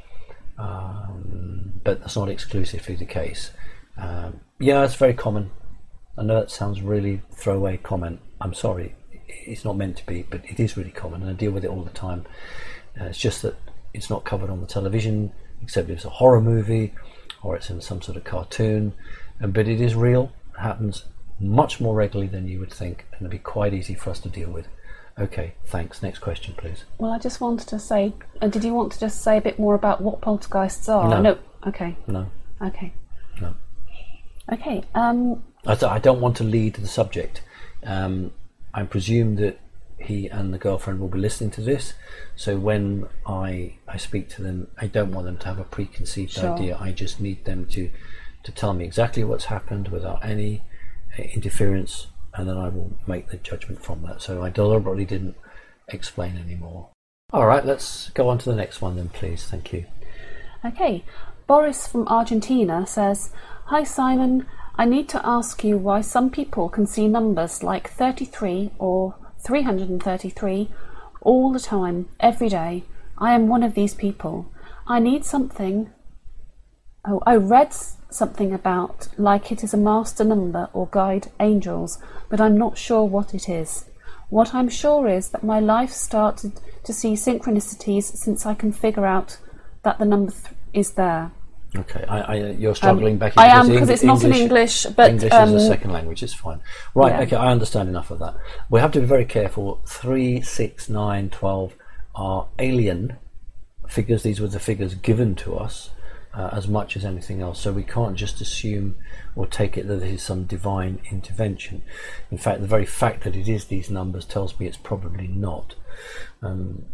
um, but that's not exclusively the case. Um, yeah, it's very common. I know that sounds really throwaway comment. I'm sorry, it's not meant to be, but it is really common, and I deal with it all the time. Uh, it's just that it's not covered on the television, except if it's a horror movie or it's in some sort of cartoon. And but it is real. It happens much more regularly than you would think, and it'll be quite easy for us to deal with. Okay, thanks. Next question, please. Well, I just wanted to say, uh, did you want to just say a bit more about what poltergeists are? No. No. Okay. No. Okay. No. Okay. Um. I, th- I don't want to lead the subject. Um, I presume that he and the girlfriend will be listening to this, so when I I speak to them, I don't want them to have a preconceived Sure. idea. I just need them to to tell me exactly what's happened without any interference, and then I will make the judgment from that. So I deliberately didn't explain anymore. All right, let's go on to the next one then, please. Thank you. Okay, Boris from Argentina says, "Hi Simon, I need to ask you why some people can see numbers like thirty-three or three hundred thirty-three all the time, every day. I am one of these people. I need something. Oh, I read something about like it is a master number or guide angels, but I'm not sure what it is. What I'm sure is that my life started to see synchronicities since I can figure out that the number th- is there." Okay, I, I, you're struggling, um, Becky. I am, because it's not in English, but English um, is a second language. It's fine. Right. Yeah. Okay, I understand enough of that. We have to be very careful. Three, six, nine, twelve are alien figures. These were the figures given to us uh, as much as anything else. So we can't just assume or take it that this is some divine intervention. In fact, the very fact that it is these numbers tells me it's probably not. Um,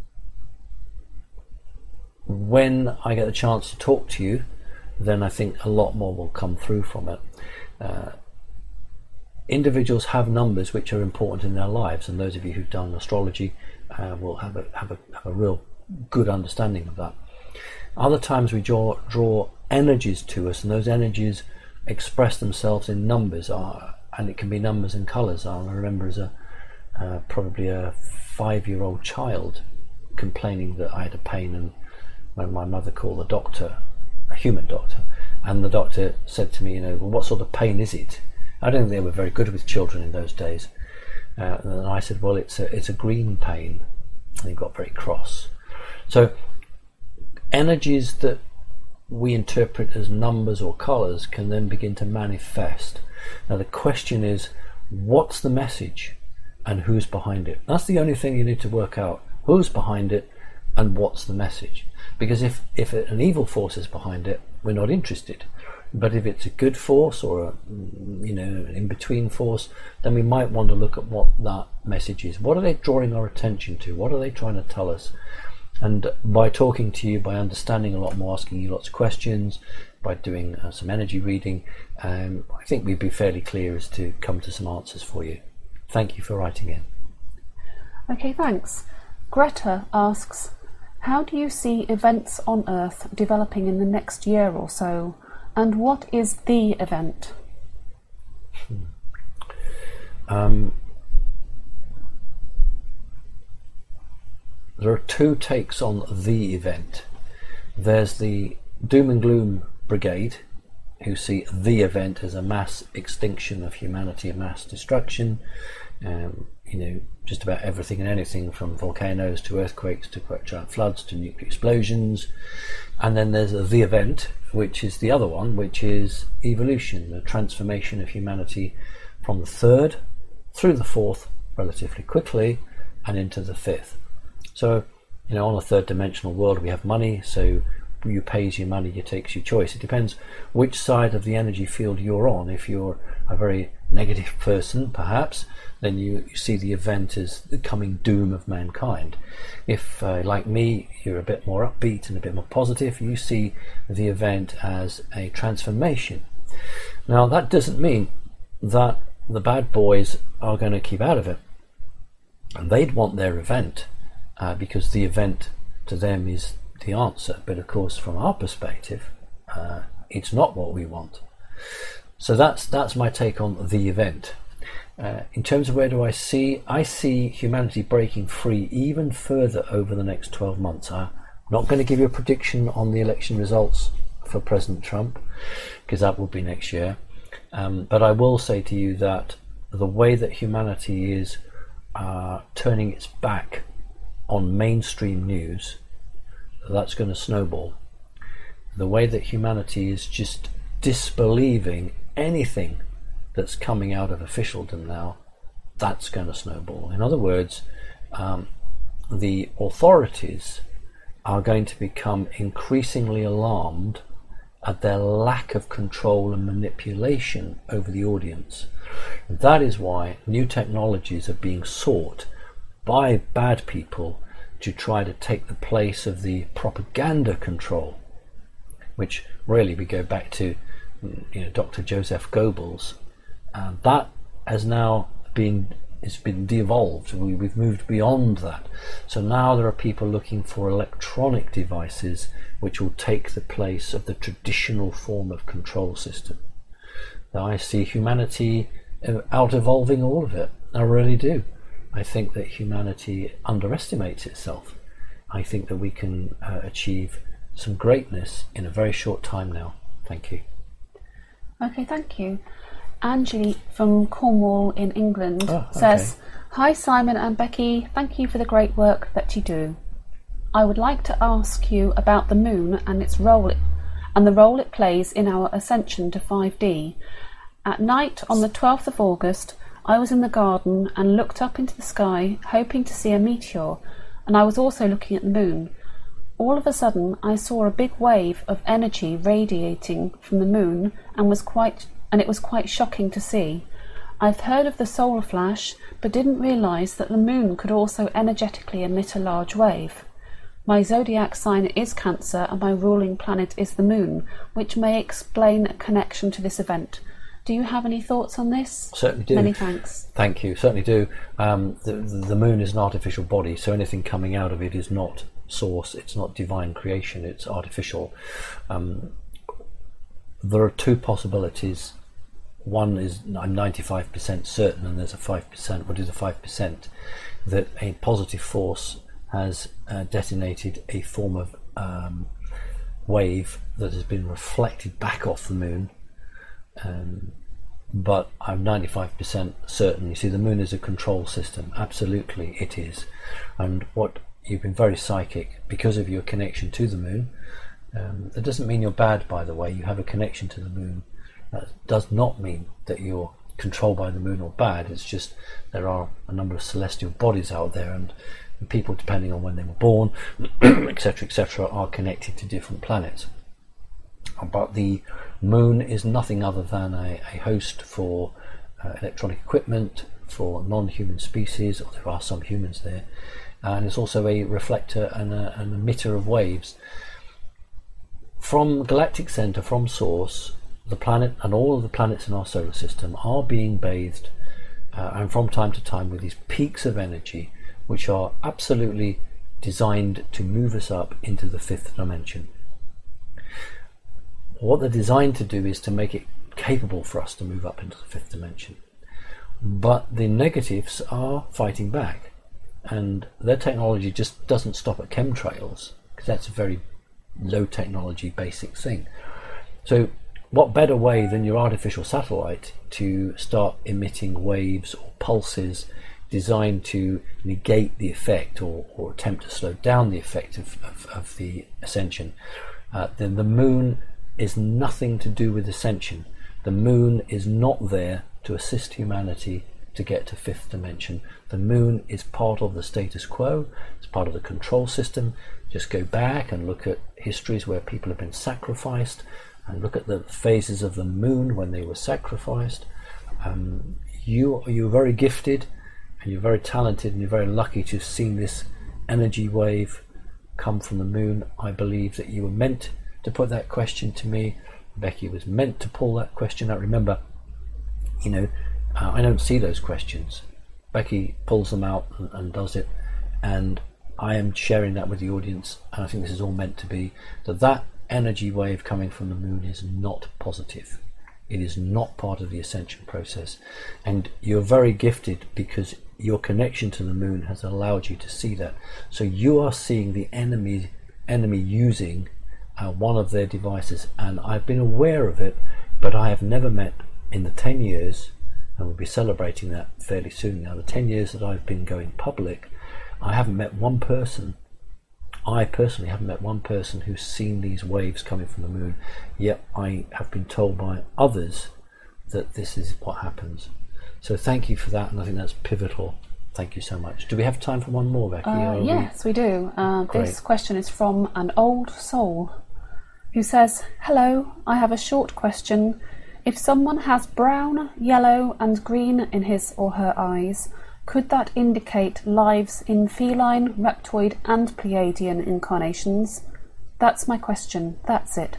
when I get the chance to talk to you, then I think a lot more will come through from it. Uh, individuals have numbers which are important in their lives, and those of you who've done astrology uh, will have a, have, a, have a real good understanding of that. Other times we draw, draw energies to us, and those energies express themselves in numbers, uh, and it can be numbers and colours. I remember as a uh, probably a five-year-old child complaining that I had a pain, and when my mother called the doctor, a human doctor, and the doctor said to me, you know, well, what sort of pain is it? I don't think they were very good with children in those days. Uh, and I said, well, it's a, it's a green pain. And he got very cross. So energies that we interpret as numbers or colours can then begin to manifest. Now the question is, what's the message and who's behind it? That's the only thing you need to work out. Who's behind it and what's the message? Because if, if an evil force is behind it, we're not interested. But if it's a good force or a, you know, an in-between force, then we might want to look at what that message is. What are they drawing our attention to? What are they trying to tell us? And by talking to you, by understanding a lot more, asking you lots of questions, by doing uh, some energy reading, um, I think we'd be fairly clear as to come to some answers for you. Thank you for writing in. Okay, thanks. Greta asks, how do you see events on Earth developing in the next year or so? And what is the event? Hmm. Um, there are two takes on the event. There's the doom and gloom brigade, who see the event as a mass extinction of humanity, a mass destruction. Um, you know, just about everything and anything from volcanoes to earthquakes to giant floods to nuclear explosions. And then there's a, the event, which is the other one, which is evolution, the transformation of humanity from the third through the fourth relatively quickly and into the fifth. So, you know, on a third dimensional world we have money, so you pay as your money, you take your choice. It depends which side of the energy field you're on. If you're a very negative person, perhaps, then you, you see the event as the coming doom of mankind. If, uh, like me, you're a bit more upbeat and a bit more positive, you see the event as a transformation. Now, that doesn't mean that the bad boys are going to keep out of it. And they'd want their event, uh, because the event to them is the answer. But of course, from our perspective, uh, it's not what we want. So that's that's my take on the event. Uh, in terms of where do I see, I see humanity breaking free even further over the next twelve months. I'm not going to give you a prediction on the election results for President Trump, because that will be next year. Um, but I will say to you that the way that humanity is uh, turning its back on mainstream news, that's going to snowball. The way that humanity is just disbelieving anything that's coming out of officialdom now, that's going to snowball. In other words, um, the authorities are going to become increasingly alarmed at their lack of control and manipulation over the audience. That is why new technologies are being sought by bad people to try to take the place of the propaganda control, which really we go back to you know, Doctor Joseph Goebbels, uh, that has now been it's been de-evolved. We, we've moved beyond that. So now there are people looking for electronic devices which will take the place of the traditional form of control system. Now I see humanity out-evolving all of it. I really do. I think that humanity underestimates itself. I think that we can uh, achieve some greatness in a very short time now. Thank you. Okay, thank you. Angie from Cornwall in England oh, okay. says, "Hi Simon and Becky, thank you for the great work that you do. I would like to ask you about the moon and its role and the role it plays in our ascension to five D. At night on the twelfth of August, I was in the garden and looked up into the sky hoping to see a meteor, and I was also looking at the moon. All of a sudden I saw a big wave of energy radiating from the moon and was quite and it was quite shocking to see. I've heard of the solar flash, but didn't realise that the moon could also energetically emit a large wave. My zodiac sign is Cancer and my ruling planet is the moon, which may explain a connection to this event. Do you have any thoughts on this?" Certainly do. Many thanks. Thank you. Certainly do. Um, the, the moon is an artificial body, so anything coming out of it is not source, it's not divine creation, it's artificial. Um, there are two possibilities. One is I'm ninety-five percent certain, and there's a five percent. What is a five percent? That a positive force has uh, detonated a form of um, wave that has been reflected back off the moon. Um, but I'm ninety-five percent certain. You see, the moon is a control system. Absolutely, it is. And what you've been very psychic because of your connection to the moon. Um, that doesn't mean you're bad, by the way. You have a connection to the moon. That does not mean that you're controlled by the moon or bad. It's just there are a number of celestial bodies out there, and, and people, depending on when they were born, etc, et cetera, are connected to different planets. But the moon is nothing other than a, a host for uh, electronic equipment for non-human species, or there are some humans there, and it's also a reflector and a, an emitter of waves. From galactic center, from source, the planet and all of the planets in our solar system are being bathed uh, and from time to time with these peaks of energy which are absolutely designed to move us up into the fifth dimension. What they're designed to do is to make it capable for us to move up into the fifth dimension. But the negatives are fighting back, and their technology just doesn't stop at chemtrails, because that's a very low technology basic thing. So what better way than your artificial satellite to start emitting waves or pulses designed to negate the effect or, or attempt to slow down the effect of, of, of the ascension? Uh, then the moon is nothing to do with ascension. The moon is not there to assist humanity to get to fifth dimension. The moon is part of the status quo. It's part of the control system. Just go back and look at histories where people have been sacrificed, and look at the phases of the moon when they were sacrificed. Um, you, you're very gifted, and you're very talented, and you're very lucky to have seen this energy wave come from the moon. I believe that you were meant to put that question to me. Becky was meant to pull that question out. Remember, you know, uh, I don't see those questions. Becky pulls them out and, and does it, and I am sharing that with the audience, and I think this is all meant to be, that that energy wave coming from the moon is not positive. It is not part of the ascension process, and you're very gifted because your connection to the moon has allowed you to see that. So you are seeing the enemy enemy using uh, one of their devices, and I've been aware of it, but I have never met in the ten years, and we'll be celebrating that fairly soon now, the ten years that I've been going public, I haven't met one person I personally haven't met one person who's seen these waves coming from the moon, yet I have been told by others that this is what happens. So thank you for that, and I think that's pivotal. Thank you so much. Do we have time for one more, Becky? Uh, yes, we, we do. Uh, this question is from an old soul who says, "Hello, I have a short question. If someone has brown, yellow and green in his or her eyes, could that indicate lives in feline, reptoid and Pleiadian incarnations? That's my question. That's it.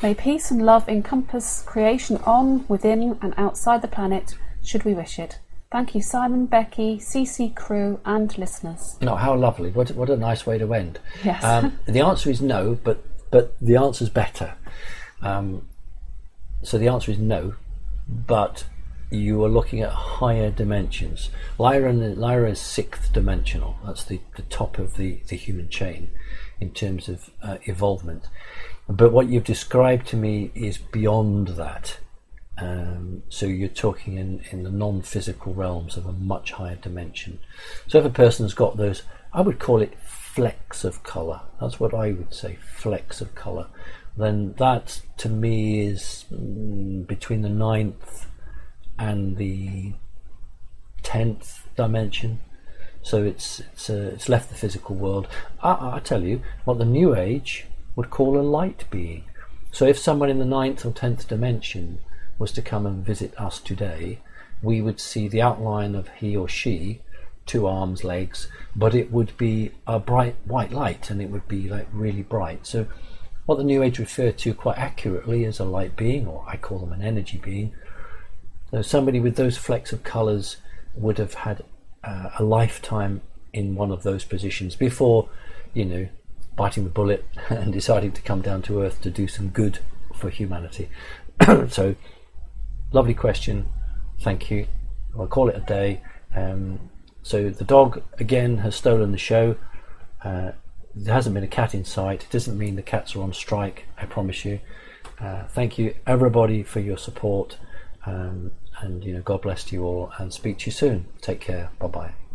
May peace and love encompass creation on, within and outside the planet, should we wish it. Thank you, Simon, Becky, C C crew and listeners. No, how lovely. What, what a nice way to end. Yes. Um, the answer is no, but, but the answer's better. Um, so the answer is no, but you are looking at higher dimensions. Lyra, Lyra is sixth dimensional. That's the, the top of the, the human chain in terms of uh, evolvement. But what you've described to me is beyond that. Um, so you're talking in, in the non-physical realms of a much higher dimension. So if a person's got those, I would call it flecks of colour. That's what I would say, flecks of colour. Then that to me is mm, between the ninth and the tenth dimension. So it's it's uh, it's left the physical world. I, I tell you what the New Age would call a light being. So if someone in the ninth or tenth dimension was to come and visit us today, we would see the outline of he or she, two arms, legs, but it would be a bright white light, and it would be like really bright. So what the New Age refer to quite accurately as a light being, or I call them an energy being. So somebody with those flecks of colours would have had uh, a lifetime in one of those positions before, you know, biting the bullet and deciding to come down to earth to do some good for humanity. So, lovely question. Thank you. I'll call it a day. Um, so the dog again has stolen the show. Uh, there hasn't been a cat in sight. It doesn't mean the cats are on strike, I promise you. Uh, thank you everybody for your support. Um, and you know, God bless you all, and speak to you soon. Take care. Bye bye.